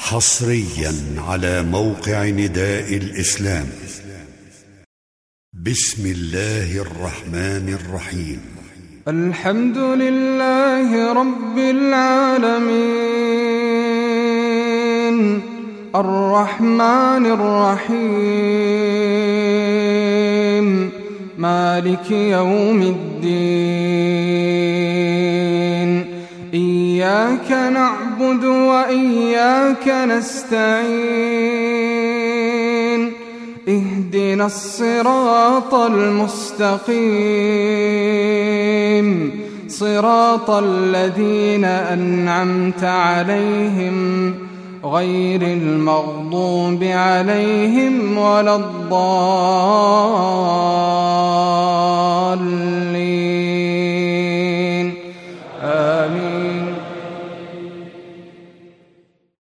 حصريا على موقع نداء الإسلام. بسم الله الرحمن الرحيم. الحمد لله رب العالمين الرحمن الرحيم مالك يوم الدين. إياك نعبد وإياك نستعين. اهدنا الصراط المستقيم صراط الذين أنعمت عليهم غير المغضوب عليهم ولا الضالين.